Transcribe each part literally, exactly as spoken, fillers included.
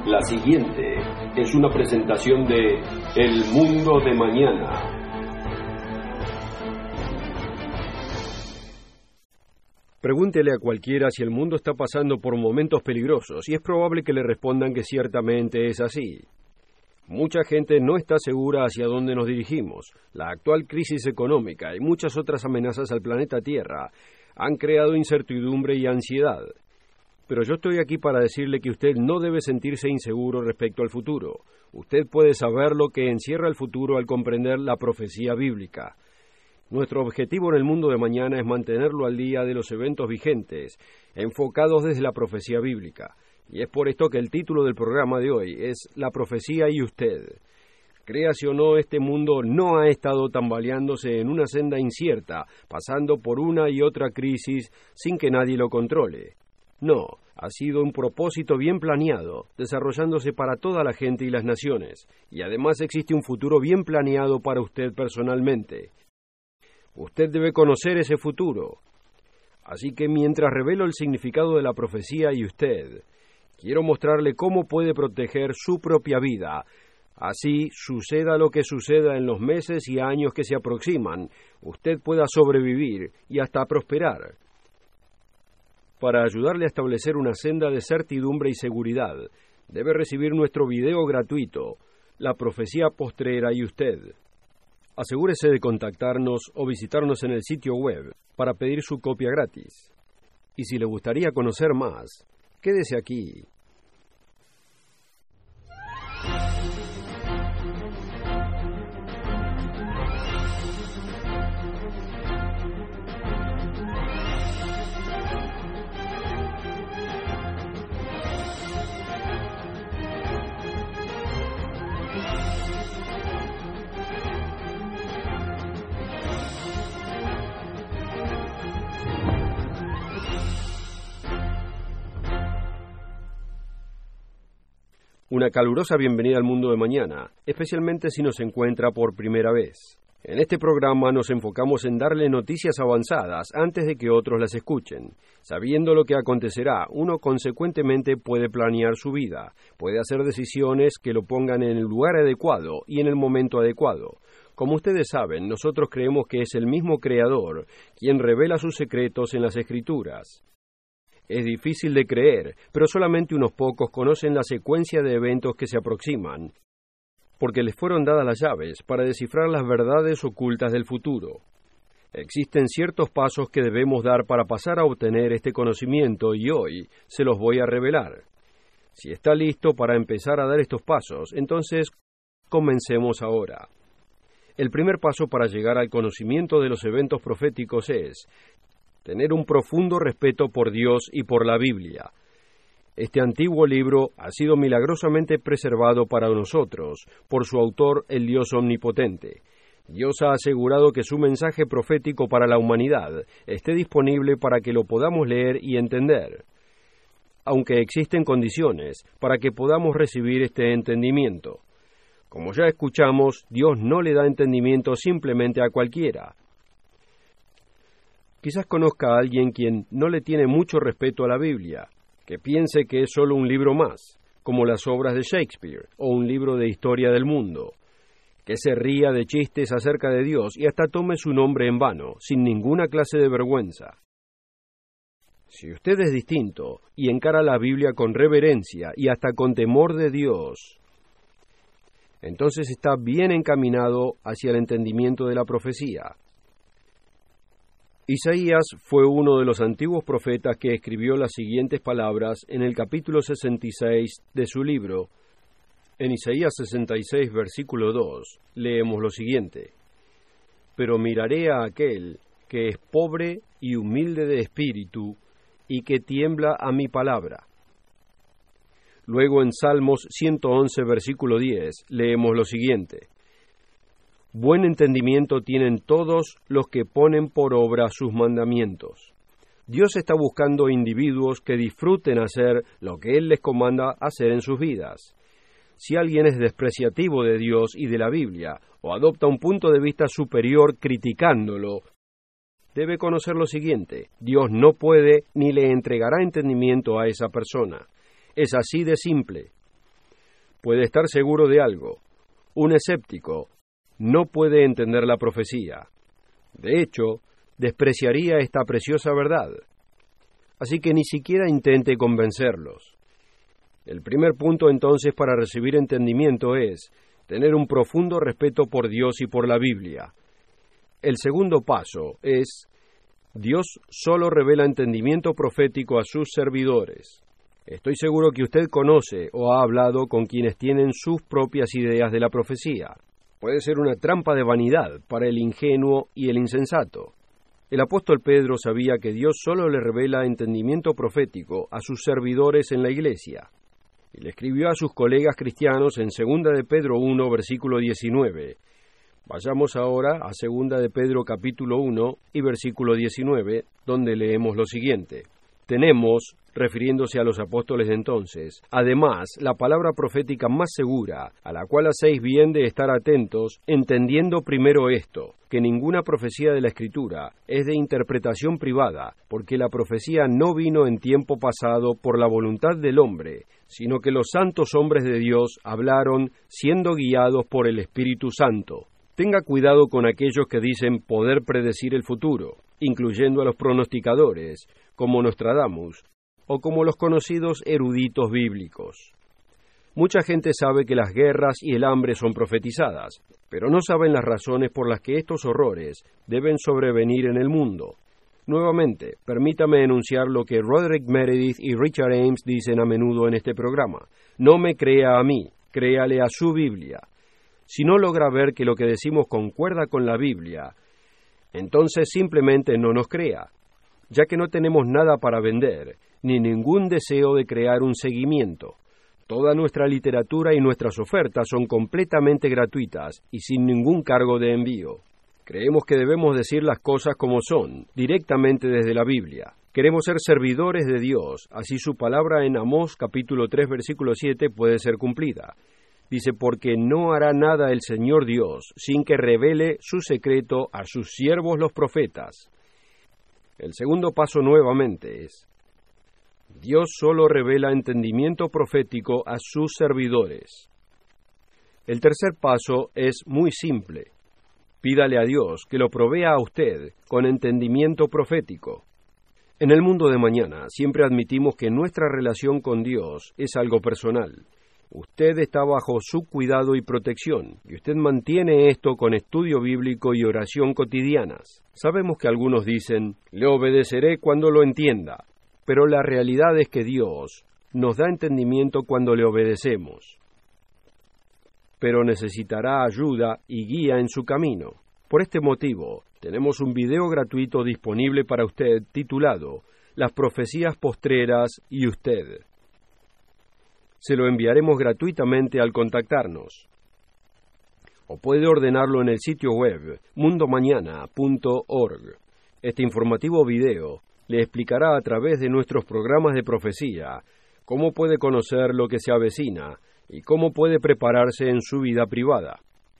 La siguiente es una presentación de El Mundo de Mañana. Pregúntele a cualquiera si el mundo está pasando por momentos peligrosos y es probable que le respondan que ciertamente es así. Mucha gente no está segura hacia dónde nos dirigimos. La actual crisis económica y muchas otras amenazas al planeta Tierra han creado incertidumbre y ansiedad. Pero yo estoy aquí para decirle que usted no debe sentirse inseguro respecto al futuro. Usted puede saber lo que encierra el futuro al comprender la profecía bíblica. Nuestro objetivo en el mundo de mañana es mantenerlo al día de los eventos vigentes, enfocados desde la profecía bíblica. Y es por esto que el título del programa de hoy es La profecía y usted. Créase o no, este mundo no ha estado tambaleándose en una senda incierta, pasando por una y otra crisis sin que nadie lo controle. No, ha sido un propósito bien planeado, desarrollándose para toda la gente y las naciones, y además existe un futuro bien planeado para usted personalmente. Usted debe conocer ese futuro. Así que mientras revelo el significado de la profecía y usted, quiero mostrarle cómo puede proteger su propia vida. Así, suceda lo que suceda en los meses y años que se aproximan, usted pueda sobrevivir y hasta prosperar. Para ayudarle a establecer una senda de certidumbre y seguridad, debe recibir nuestro video gratuito, La profecía postrera y usted. Asegúrese de contactarnos o visitarnos en el sitio web para pedir su copia gratis. Y si le gustaría conocer más, quédese aquí. Una calurosa bienvenida al mundo de mañana, especialmente si nos encuentra por primera vez. En este programa nos enfocamos en darle noticias avanzadas antes de que otros las escuchen. Sabiendo lo que acontecerá, uno consecuentemente puede planear su vida, puede hacer decisiones que lo pongan en el lugar adecuado y en el momento adecuado. Como ustedes saben, nosotros creemos que es el mismo Creador quien revela sus secretos en las Escrituras. Es difícil de creer, pero solamente unos pocos conocen la secuencia de eventos que se aproximan, porque les fueron dadas las llaves para descifrar las verdades ocultas del futuro. Existen ciertos pasos que debemos dar para pasar a obtener este conocimiento y hoy se los voy a revelar. Si está listo para empezar a dar estos pasos, entonces comencemos ahora. El primer paso para llegar al conocimiento de los eventos proféticos es tener un profundo respeto por Dios y por la Biblia. Este antiguo libro ha sido milagrosamente preservado para nosotros por su autor, el Dios omnipotente. Dios ha asegurado que su mensaje profético para la humanidad esté disponible para que lo podamos leer y entender, aunque existen condiciones para que podamos recibir este entendimiento. Como ya escuchamos, Dios no le da entendimiento simplemente a cualquiera. Quizás conozca a alguien quien no le tiene mucho respeto a la Biblia, que piense que es solo un libro más, como las obras de Shakespeare o un libro de historia del mundo, que se ría de chistes acerca de Dios y hasta tome su nombre en vano, sin ninguna clase de vergüenza. Si usted es distinto y encara la Biblia con reverencia y hasta con temor de Dios, entonces está bien encaminado hacia el entendimiento de la profecía. Isaías fue uno de los antiguos profetas que escribió las siguientes palabras en el capítulo sesenta y seis de su libro. En Isaías sesenta y seis, versículo dos, leemos lo siguiente: «Pero miraré a aquel que es pobre y humilde de espíritu, y que tiembla a mi palabra». Luego en Salmos ciento once, versículo diez, leemos lo siguiente: «Buen entendimiento tienen todos los que ponen por obra sus mandamientos». Dios está buscando individuos que disfruten hacer lo que Él les comanda hacer en sus vidas. Si alguien es despreciativo de Dios y de la Biblia, o adopta un punto de vista superior criticándolo, debe conocer lo siguiente: Dios no puede ni le entregará entendimiento a esa persona. Es así de simple. puede estar seguro de algo: un escéptico no puede entender la profecía. De hecho, despreciaría esta preciosa verdad. Así que ni siquiera intente convencerlos. El primer punto entonces para recibir entendimiento es tener un profundo respeto por Dios y por la Biblia. El segundo paso es: Dios solo revela entendimiento profético a sus servidores. Estoy seguro que usted conoce o ha hablado con quienes tienen sus propias ideas de la profecía. Puede ser una trampa de vanidad para el ingenuo y el insensato. El apóstol Pedro sabía que Dios solo le revela entendimiento profético a sus servidores en la iglesia. Y le escribió a sus colegas cristianos en segunda de Pedro uno, versículo diecinueve. Vayamos ahora a segunda de Pedro capítulo uno y versículo diecinueve, donde leemos lo siguiente. Tenemos, refiriéndose a los apóstoles de entonces, además la palabra profética más segura, a la cual hacéis bien de estar atentos, entendiendo primero esto, que ninguna profecía de la Escritura es de interpretación privada, porque la profecía no vino en tiempo pasado por la voluntad del hombre, sino que los santos hombres de Dios hablaron siendo guiados por el Espíritu Santo. Tenga cuidado con aquellos que dicen poder predecir el futuro, incluyendo a los pronosticadores, como Nostradamus, o como los conocidos eruditos bíblicos. Mucha gente sabe que las guerras y el hambre son profetizadas, pero no saben las razones por las que estos horrores deben sobrevenir en el mundo. Nuevamente, permítame enunciar lo que Roderick Meredith y Richard Ames dicen a menudo en este programa. No me crea a mí, créale a su Biblia. Si no logra ver que lo que decimos concuerda con la Biblia, entonces simplemente no nos crea, ya que no tenemos nada para vender, ni ningún deseo de crear un seguimiento. Toda nuestra literatura y nuestras ofertas son completamente gratuitas y sin ningún cargo de envío. Creemos que debemos decir las cosas como son, directamente desde la Biblia. Queremos ser servidores de Dios, así su palabra en Amós capítulo tres versículo siete puede ser cumplida. Dice, porque no hará nada el Señor Dios sin que revele su secreto a sus siervos los profetas. El segundo paso nuevamente es: Dios solo revela entendimiento profético a sus servidores. El tercer paso es muy simple. Pídale a Dios que lo provea a usted con entendimiento profético. En el mundo de mañana siempre admitimos que nuestra relación con Dios es algo personal. Usted está bajo su cuidado y protección, y usted mantiene esto con estudio bíblico y oración cotidianas. Sabemos que algunos dicen, le obedeceré cuando lo entienda, pero la realidad es que Dios nos da entendimiento cuando le obedecemos. Pero necesitará ayuda y guía en su camino. Por este motivo, tenemos un video gratuito disponible para usted titulado Las profecías postreras y usted. Se lo enviaremos gratuitamente al contactarnos. O puede ordenarlo en el sitio web mundo mañana punto org. Este informativo video le explicará a través de nuestros programas de profecía cómo puede conocer lo que se avecina y cómo puede prepararse en su vida privada.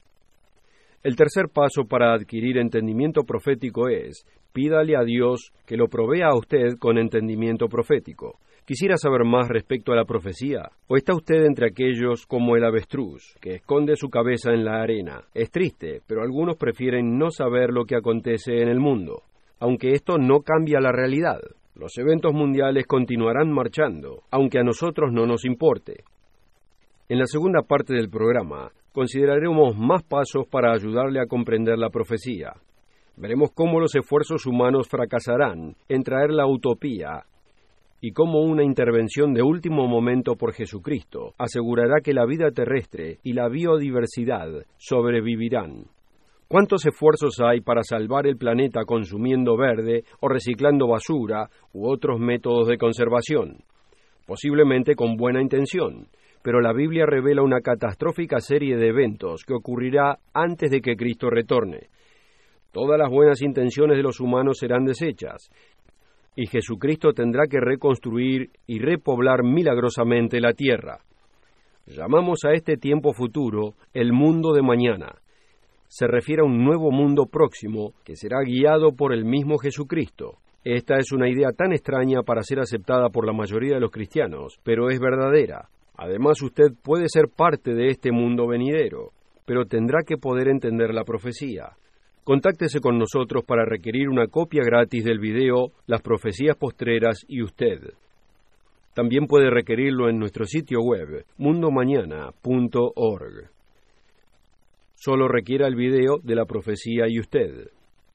El tercer paso para adquirir entendimiento profético es: pídale a Dios que lo provea a usted con entendimiento profético. ¿Quisiera saber más respecto a la profecía? ¿O está usted entre aquellos como el avestruz, que esconde su cabeza en la arena? Es triste, pero algunos prefieren no saber lo que acontece en el mundo, aunque esto no cambia la realidad. Los eventos mundiales continuarán marchando, aunque a nosotros no nos importe. En la segunda parte del programa, consideraremos más pasos para ayudarle a comprender la profecía. Veremos cómo los esfuerzos humanos fracasarán en traer la utopía y cómo una intervención de último momento por Jesucristo asegurará que la vida terrestre y la biodiversidad sobrevivirán. ¿Cuántos esfuerzos hay para salvar el planeta consumiendo verde o reciclando basura u otros métodos de conservación? Posiblemente con buena intención, pero la Biblia revela una catastrófica serie de eventos que ocurrirá antes de que Cristo retorne. Todas las buenas intenciones de los humanos serán deshechas, y Jesucristo tendrá que reconstruir y repoblar milagrosamente la tierra. Llamamos a este tiempo futuro el mundo de mañana. Se refiere a un nuevo mundo próximo que será guiado por el mismo Jesucristo. Esta es una idea tan extraña para ser aceptada por la mayoría de los cristianos, pero es verdadera. Además, usted puede ser parte de este mundo venidero, pero tendrá que poder entender la profecía. Contáctese con nosotros para requerir una copia gratis del video Las profecías postreras y usted. También puede requerirlo en nuestro sitio web, mundo mañana punto org. Solo requiera el video de la profecía y usted.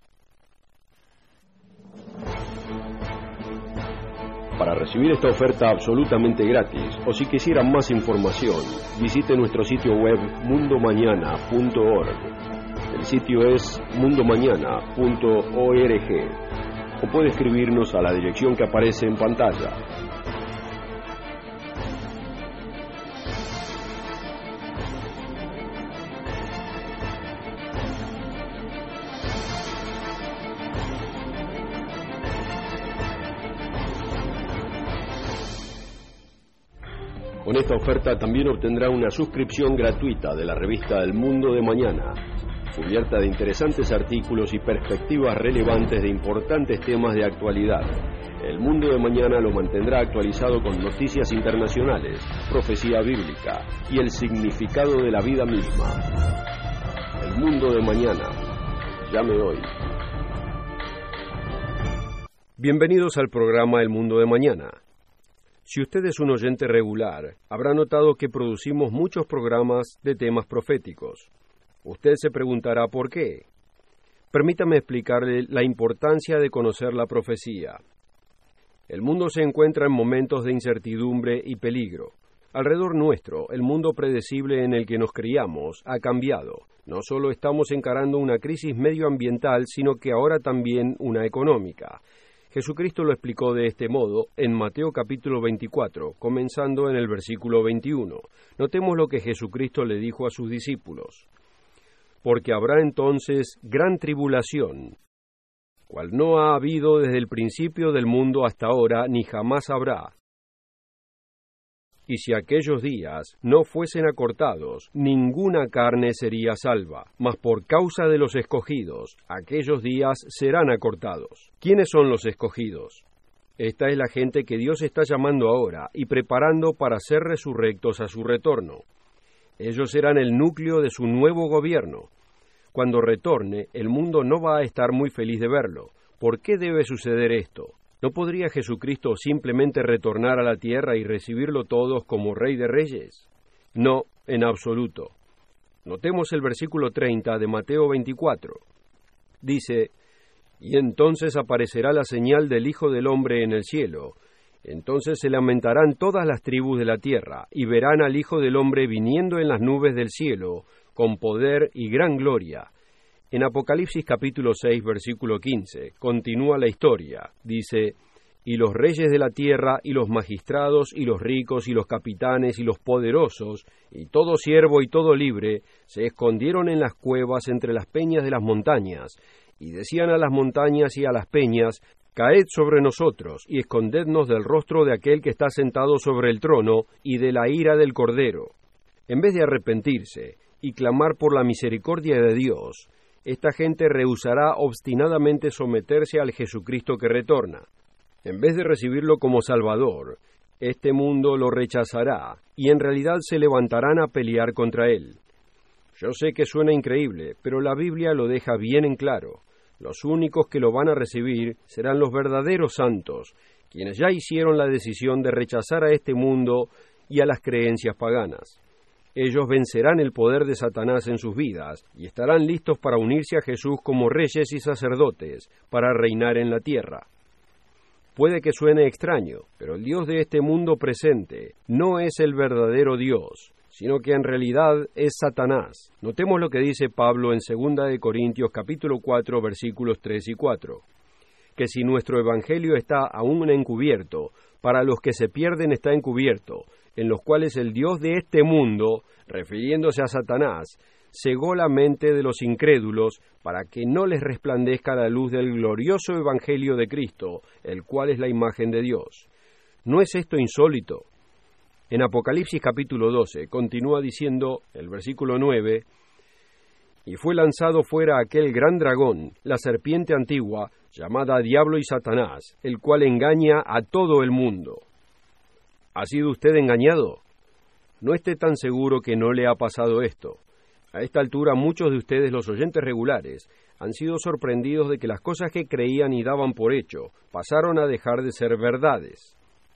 Para recibir esta oferta absolutamente gratis, o si quisieran más información, visite nuestro sitio web mundo mañana punto org. El sitio es mundo mañana punto org, o puede escribirnos a la dirección que aparece en pantalla. Con esta oferta también obtendrá una suscripción gratuita de la revista El Mundo de Mañana, cubierta de interesantes artículos y perspectivas relevantes de importantes temas de actualidad. El Mundo de Mañana lo mantendrá actualizado con noticias internacionales, profecía bíblica y el significado de la vida misma. El Mundo de Mañana. Llame hoy. Bienvenidos al programa El Mundo de Mañana. Si usted es un oyente regular, habrá notado que producimos muchos programas de temas proféticos. Usted se preguntará por qué. Permítame explicarle la importancia de conocer la profecía. El mundo se encuentra en momentos de incertidumbre y peligro. Alrededor nuestro, el mundo predecible en el que nos criamos ha cambiado. No solo estamos encarando una crisis medioambiental, sino que ahora también una económica. Jesucristo lo explicó de este modo en Mateo capítulo veinticuatro, comenzando en el versículo veintiuno. Notemos lo que Jesucristo le dijo a sus discípulos. Porque habrá entonces gran tribulación, cual no ha habido desde el principio del mundo hasta ahora, ni jamás habrá. Y si aquellos días no fuesen acortados, ninguna carne sería salva, mas por causa de los escogidos, aquellos días serán acortados. ¿Quiénes son los escogidos? Esta es la gente que Dios está llamando ahora y preparando para ser resurrectos a su retorno. Ellos serán el núcleo de su nuevo gobierno. Cuando retorne, el mundo no va a estar muy feliz de verlo. ¿Por qué debe suceder esto? ¿No podría Jesucristo simplemente retornar a la tierra y recibirlo todos como Rey de Reyes? No, en absoluto. Notemos el versículo treinta de Mateo veinticuatro. Dice, «Y entonces aparecerá la señal del Hijo del Hombre en el cielo. Entonces se lamentarán todas las tribus de la tierra, y verán al Hijo del Hombre viniendo en las nubes del cielo, con poder y gran gloria». En Apocalipsis capítulo seis, versículo quince, continúa la historia. Dice, «Y los reyes de la tierra, y los magistrados, y los ricos, y los capitanes, y los poderosos, y todo siervo y todo libre, se escondieron en las cuevas entre las peñas de las montañas, y decían a las montañas y a las peñas, Caed sobre nosotros, y escondednos del rostro de aquel que está sentado sobre el trono, y de la ira del Cordero». En vez de arrepentirse y clamar por la misericordia de Dios, esta gente rehusará obstinadamente someterse al Jesucristo que retorna. En vez de recibirlo como Salvador, este mundo lo rechazará y en realidad se levantarán a pelear contra él. Yo sé que suena increíble, pero la Biblia lo deja bien en claro. Los únicos que lo van a recibir serán los verdaderos santos, quienes ya hicieron la decisión de rechazar a este mundo y a las creencias paganas. Ellos vencerán el poder de Satanás en sus vidas y estarán listos para unirse a Jesús como reyes y sacerdotes para reinar en la tierra. Puede que suene extraño, pero el Dios de este mundo presente no es el verdadero Dios, sino que en realidad es Satanás. Notemos lo que dice Pablo en segunda de Corintios capítulo cuatro, versículos tres y cuatro. Que si nuestro evangelio está aún encubierto, para los que se pierden está encubierto, en los cuales el Dios de este mundo, refiriéndose a Satanás, cegó la mente de los incrédulos para que no les resplandezca la luz del glorioso evangelio de Cristo, el cual es la imagen de Dios. ¿No es esto insólito? En Apocalipsis capítulo doce continúa diciendo el versículo nueve, «Y fue lanzado fuera aquel gran dragón, la serpiente antigua, llamada Diablo y Satanás, el cual engaña a todo el mundo». ¿Ha sido usted engañado? No esté tan seguro que no le ha pasado esto. A esta altura, muchos de ustedes, los oyentes regulares, han sido sorprendidos de que las cosas que creían y daban por hecho pasaron a dejar de ser verdades.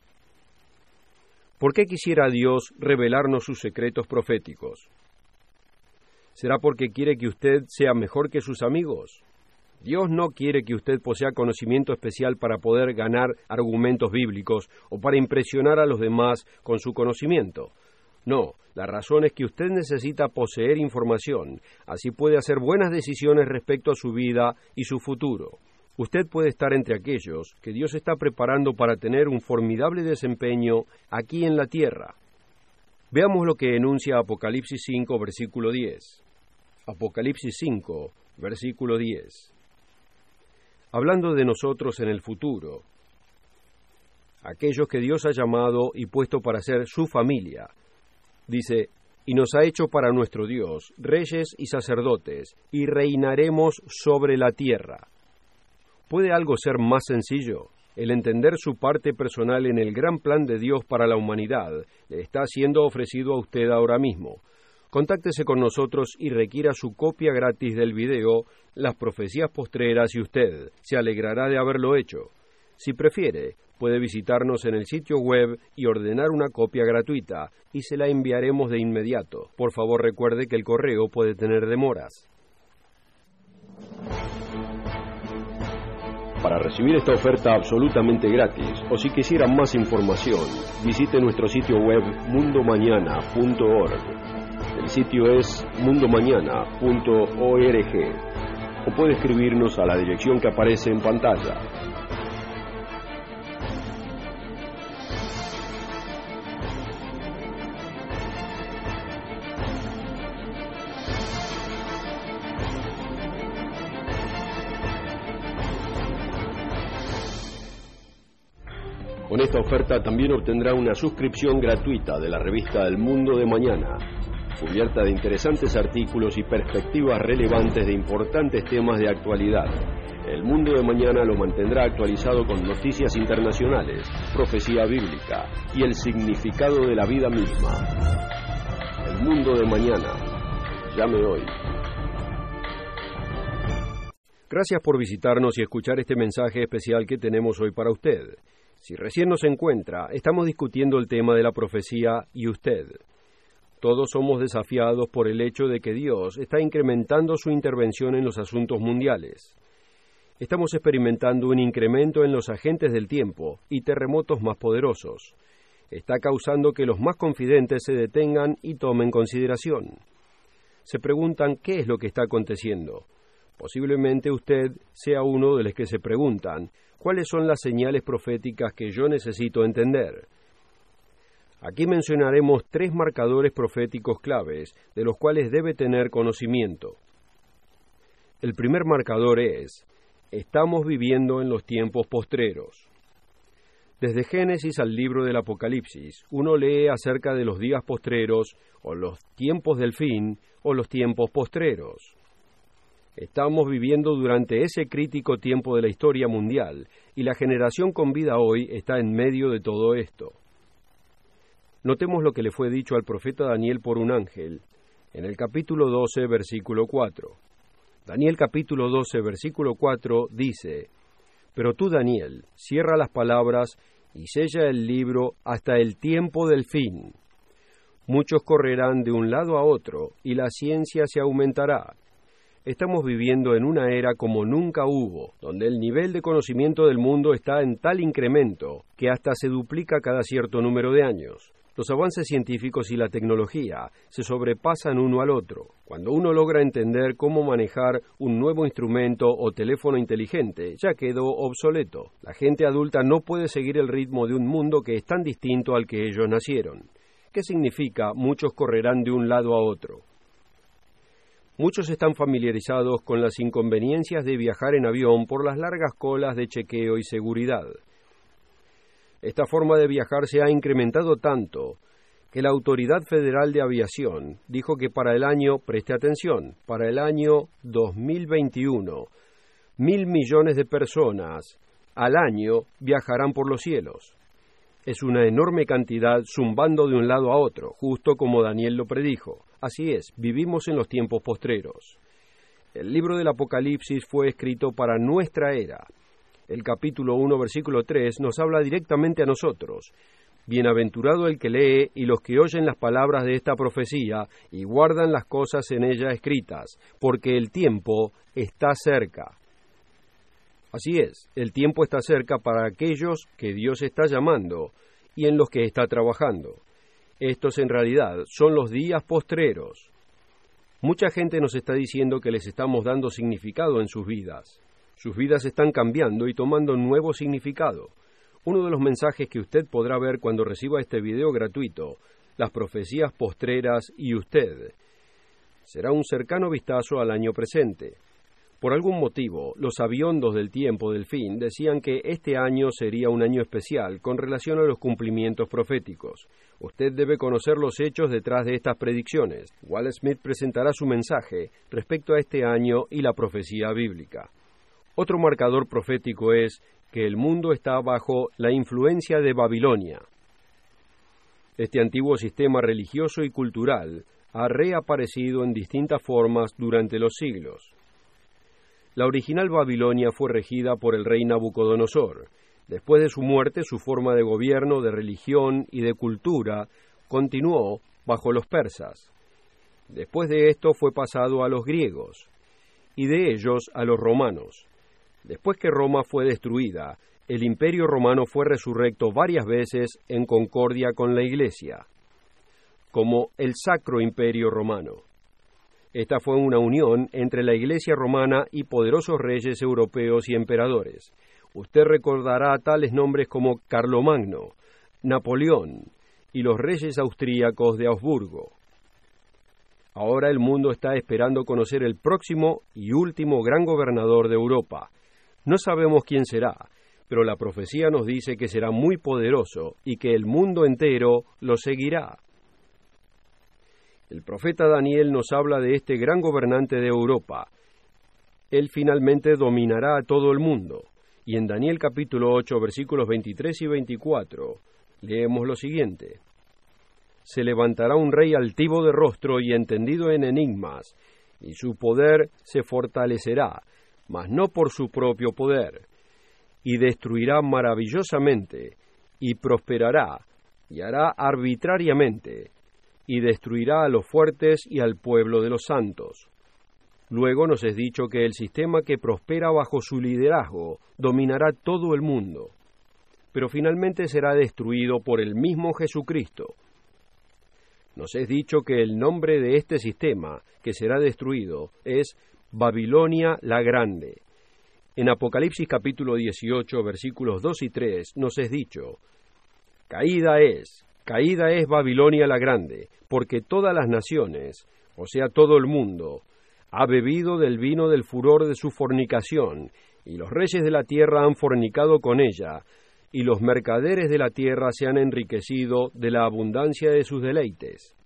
¿Por qué quisiera Dios revelarnos sus secretos proféticos? ¿Será porque quiere que usted sea mejor que sus amigos? Dios no quiere que usted posea conocimiento especial para poder ganar argumentos bíblicos o para impresionar a los demás con su conocimiento. No, la razón es que usted necesita poseer información, así puede hacer buenas decisiones respecto a su vida y su futuro. Usted puede estar entre aquellos que Dios está preparando para tener un formidable desempeño aquí en la tierra. Veamos lo que enuncia Apocalipsis cinco, versículo diez. Apocalipsis cinco, versículo diez. Hablando de nosotros en el futuro, aquellos que Dios ha llamado y puesto para ser su familia, dice, y nos ha hecho para nuestro Dios reyes y sacerdotes, y reinaremos sobre la tierra. ¿Puede algo ser más sencillo? El entender su parte personal en el gran plan de Dios para la humanidad le está siendo ofrecido a usted ahora mismo. Contáctese con nosotros y requiera su copia gratis del video Las profecías postreras y usted se alegrará de haberlo hecho. Si prefiere, puede visitarnos en el sitio web y ordenar una copia gratuita y se la enviaremos de inmediato. Por favor, recuerde que el correo puede tener demoras. Para recibir esta oferta absolutamente gratis, o si quisiera más información, visite nuestro sitio web mundo mañana punto org. El sitio es mundo mañana punto org, o puede escribirnos a la dirección que aparece en pantalla. Con esta oferta también obtendrá una suscripción gratuita de la revista El Mundo de Mañana, cubierta de interesantes artículos y perspectivas relevantes de importantes temas de actualidad. El Mundo de Mañana lo mantendrá actualizado con noticias internacionales, profecía bíblica y el significado de la vida misma. El Mundo de Mañana. Llame hoy. Gracias por visitarnos y escuchar este mensaje especial que tenemos hoy para usted. Si recién nos encuentra, estamos discutiendo el tema de la profecía y usted. Todos somos desafiados por el hecho de que Dios está incrementando su intervención en los asuntos mundiales. Estamos experimentando un incremento en los agentes del tiempo y terremotos más poderosos. Está causando que los más confidentes se detengan y tomen consideración. Se preguntan qué es lo que está aconteciendo. Posiblemente usted sea uno de los que se preguntan, ¿cuáles son las señales proféticas que yo necesito entender? Aquí mencionaremos tres marcadores proféticos claves de los cuales debe tener conocimiento. El primer marcador es, estamos viviendo en los tiempos postreros. Desde Génesis al libro del Apocalipsis, uno lee acerca de los días postreros, o los tiempos del fin, o los tiempos postreros. Estamos viviendo durante ese crítico tiempo de la historia mundial, y la generación con vida hoy está en medio de todo esto. Notemos lo que le fue dicho al profeta Daniel por un ángel, en el capítulo doce, versículo cuatro. Daniel capítulo doce, versículo cuatro dice, «Pero tú, Daniel, cierra las palabras y sella el libro hasta el tiempo del fin. Muchos correrán de un lado a otro, y la ciencia se aumentará». Estamos viviendo en una era como nunca hubo, donde el nivel de conocimiento del mundo está en tal incremento que hasta se duplica cada cierto número de años. Los avances científicos y la tecnología se sobrepasan uno al otro. Cuando uno logra entender cómo manejar un nuevo instrumento o teléfono inteligente, ya quedó obsoleto. La gente adulta no puede seguir el ritmo de un mundo que es tan distinto al que ellos nacieron. ¿Qué significa muchos correrán de un lado a otro? Muchos están familiarizados con las inconveniencias de viajar en avión por las largas colas de chequeo y seguridad. Esta forma de viajar se ha incrementado tanto que la Autoridad Federal de Aviación dijo que para el año, preste atención, para el año dos mil veintiuno, mil millones de personas al año viajarán por los cielos. Es una enorme cantidad zumbando de un lado a otro, justo como Daniel lo predijo. Así es, vivimos en los tiempos postreros. El libro del Apocalipsis fue escrito para nuestra era. El capítulo uno, versículo tres, nos habla directamente a nosotros. Bienaventurado el que lee y los que oyen las palabras de esta profecía y guardan las cosas en ella escritas, porque el tiempo está cerca. Así es, el tiempo está cerca para aquellos que Dios está llamando y en los que está trabajando. Estos en realidad son los días postreros. Mucha gente nos está diciendo que les estamos dando significado en sus vidas. Sus vidas están cambiando y tomando nuevo significado. Uno de los mensajes que usted podrá ver cuando reciba este video gratuito, las profecías postreras y usted, será un cercano vistazo al año presente. Por algún motivo, los sabiondos del tiempo del fin decían que este año sería un año especial con relación a los cumplimientos proféticos. Usted debe conocer los hechos detrás de estas predicciones. Walt Smith presentará su mensaje respecto a este año y la profecía bíblica. Otro marcador profético es que el mundo está bajo la influencia de Babilonia. Este antiguo sistema religioso y cultural ha reaparecido en distintas formas durante los siglos. La original Babilonia fue regida por el rey Nabucodonosor. Después de su muerte, su forma de gobierno, de religión y de cultura continuó bajo los persas. Después de esto fue pasado a los griegos, y de ellos a los romanos. Después que Roma fue destruida, el Imperio Romano fue resurrecto varias veces en concordia con la Iglesia, como el Sacro Imperio Romano. Esta fue una unión entre la Iglesia romana y poderosos reyes europeos y emperadores. Usted recordará tales nombres como Carlomagno, Napoleón y los reyes austríacos de Augsburgo. Ahora el mundo está esperando conocer el próximo y último gran gobernador de Europa. No sabemos quién será, pero la profecía nos dice que será muy poderoso y que el mundo entero lo seguirá. El profeta Daniel nos habla de este gran gobernante de Europa. Él finalmente dominará a todo el mundo. Y en Daniel capítulo ocho, versículos veintitrés y veinticuatro, leemos lo siguiente. Se levantará un rey altivo de rostro y entendido en enigmas, y su poder se fortalecerá, mas no por su propio poder, y destruirá maravillosamente, y prosperará, y hará arbitrariamente, y destruirá a los fuertes y al pueblo de los santos. Luego nos es dicho que el sistema que prospera bajo su liderazgo dominará todo el mundo, pero finalmente será destruido por el mismo Jesucristo. Nos es dicho que el nombre de este sistema que será destruido es Babilonia la Grande. En Apocalipsis capítulo dieciocho, versículos dos y tres, nos es dicho, Caída es, caída es Babilonia la Grande, porque todas las naciones, o sea todo el mundo, ha bebido del vino del furor de su fornicación, y los reyes de la tierra han fornicado con ella, y los mercaderes de la tierra se han enriquecido de la abundancia de sus deleites.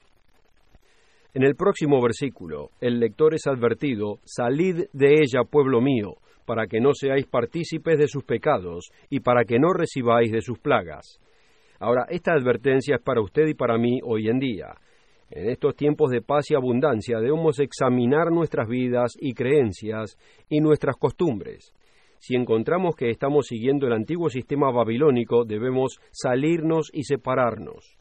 En el próximo versículo, el lector es advertido, salid de ella, pueblo mío, para que no seáis partícipes de sus pecados, y para que no recibáis de sus plagas. Ahora, esta advertencia es para usted y para mí hoy en día. En estos tiempos de paz y abundancia debemos examinar nuestras vidas y creencias y nuestras costumbres. Si encontramos que estamos siguiendo el antiguo sistema babilónico, debemos salirnos y separarnos.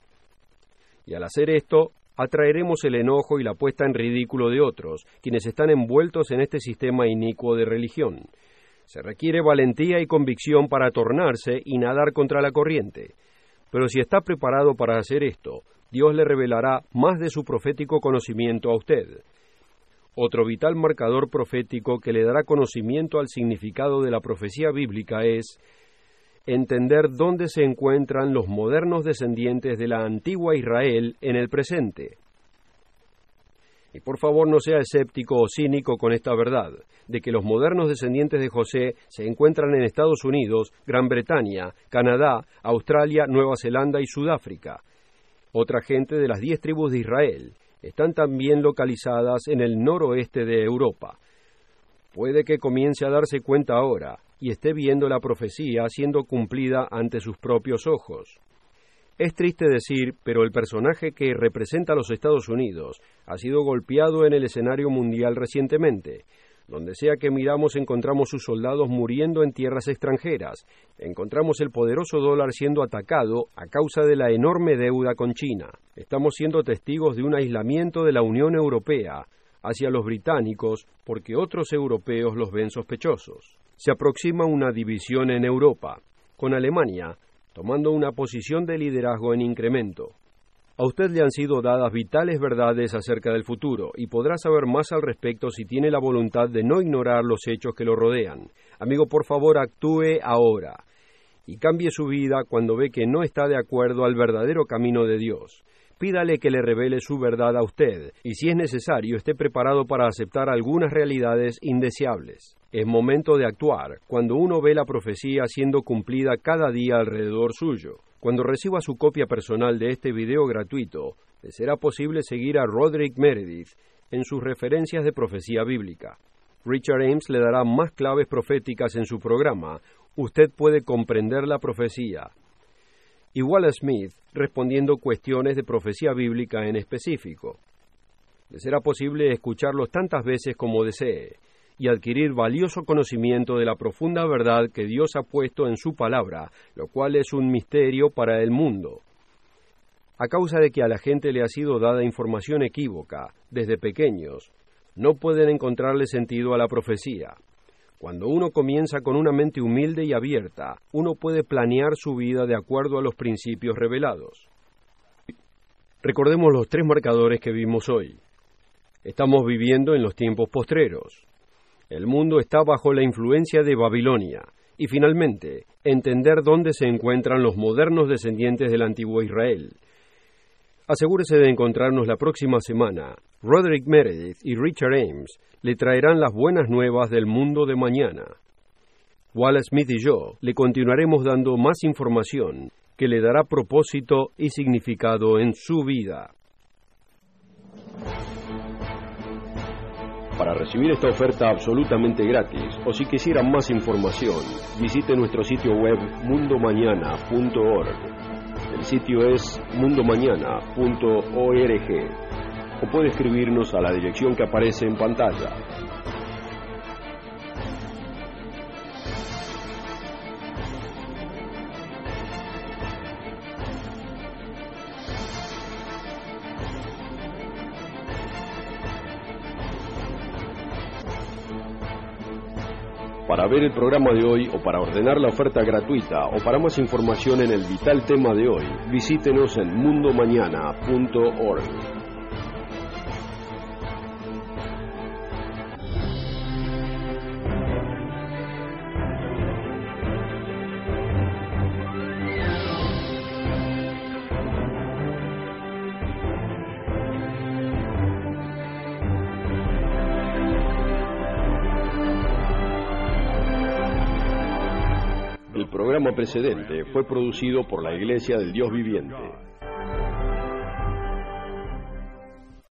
Y al hacer esto, atraeremos el enojo y la puesta en ridículo de otros, quienes están envueltos en este sistema inicuo de religión. Se requiere valentía y convicción para tornarse y nadar contra la corriente. Pero si está preparado para hacer esto, Dios le revelará más de su profético conocimiento a usted. Otro vital marcador profético que le dará conocimiento al significado de la profecía bíblica es entender dónde se encuentran los modernos descendientes de la antigua Israel en el presente. Y por favor no sea escéptico o cínico con esta verdad, de que los modernos descendientes de José se encuentran en Estados Unidos, Gran Bretaña, Canadá, Australia, Nueva Zelanda y Sudáfrica. Otra gente de las diez tribus de Israel están también localizadas en el noroeste de Europa. Puede que comience a darse cuenta ahora y esté viendo la profecía siendo cumplida ante sus propios ojos. Es triste decir, pero el personaje que representa a los Estados Unidos ha sido golpeado en el escenario mundial recientemente. Donde sea que miramos encontramos sus soldados muriendo en tierras extranjeras. Encontramos el poderoso dólar siendo atacado a causa de la enorme deuda con China. Estamos siendo testigos de un aislamiento de la Unión Europea hacia los británicos porque otros europeos los ven sospechosos. Se aproxima una división en Europa, con Alemania tomando una posición de liderazgo en incremento. A usted le han sido dadas vitales verdades acerca del futuro y podrá saber más al respecto si tiene la voluntad de no ignorar los hechos que lo rodean. Amigo, por favor, actúe ahora y cambie su vida cuando ve que no está de acuerdo al verdadero camino de Dios. Pídale que le revele su verdad a usted y, si es necesario, esté preparado para aceptar algunas realidades indeseables. Es momento de actuar cuando uno ve la profecía siendo cumplida cada día alrededor suyo. Cuando reciba su copia personal de este video gratuito, le será posible seguir a Roderick Meredith en sus referencias de profecía bíblica. Richard Ames le dará más claves proféticas en su programa. Usted puede comprender la profecía. Y Wallace Smith respondiendo cuestiones de profecía bíblica en específico. Le será posible escucharlos tantas veces como desee y adquirir valioso conocimiento de la profunda verdad que Dios ha puesto en su palabra, lo cual es un misterio para el mundo. A causa de que a la gente le ha sido dada información equívoca desde pequeños, no pueden encontrarle sentido a la profecía. Cuando uno comienza con una mente humilde y abierta, uno puede planear su vida de acuerdo a los principios revelados. Recordemos los tres marcadores que vimos hoy. Estamos viviendo en los tiempos postreros. El mundo está bajo la influencia de Babilonia. Y finalmente, entender dónde se encuentran los modernos descendientes del antiguo Israel. Asegúrese de encontrarnos la próxima semana. Roderick Meredith y Richard Ames le traerán las buenas nuevas del mundo de mañana. Wallace Smith y yo le continuaremos dando más información que le dará propósito y significado en su vida. Para recibir esta oferta absolutamente gratis, o si quisieran más información, visite nuestro sitio web mundo mañana punto org. El sitio es mundo mañana punto org. O puede escribirnos a la dirección que aparece en pantalla. Para ver el programa de hoy, o para ordenar la oferta gratuita, o para más información en el vital tema de hoy, visítenos en mundo mañana punto org. El programa precedente fue producido por la Iglesia del Dios Viviente.